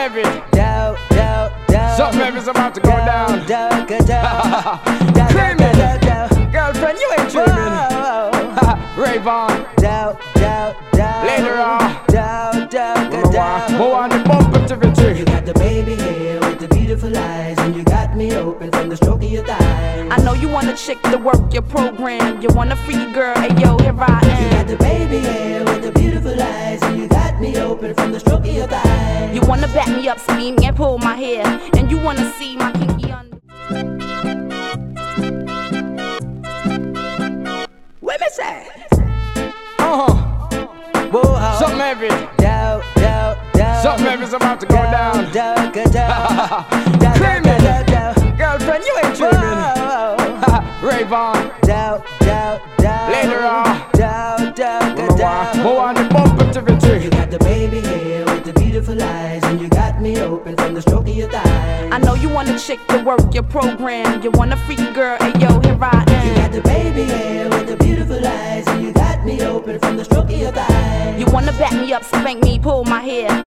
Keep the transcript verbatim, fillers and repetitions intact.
heavy. Down, down, down. Something heavy's about to go down. Down, down, down. Down, Creaming. down, down. Girlfriend, you ain't dreaming. Rayvon. Down, down, down. Later on. Down, down, Go down. on, go on the bumper to victory. You got the baby hair with the beautiful eyes, and you got me open from the stroke of your thighs. I know you want a chick to work your program. You want a freaky girl, hey yo, here I am. You got the baby hair with the beautiful eyes, and you got me open from the stroke of your thighs. You wanna back me up, steam, and pull my hair, and you wanna see my kinky under. What me say? Uh-huh. Whoa, Something heavy. down, down, down. Something heavy's about to go down. Down, down, down. Down, Creaming. down, down. Girlfriend, you ain't dreaming. Rayvon. Down, down, down. Later on. Down, down, Go on, down. go on the bumper to victory. You got the baby hair with the beautiful eyes, and you got me open from the stroke of your thighs. I know you want a chick to work your program. You want a freaky girl, hey yo, here I You got am. the baby hair with the beautiful eyes, and you got me open from the stroke of your thighs. You wanna back me up, spank me, pull my hair.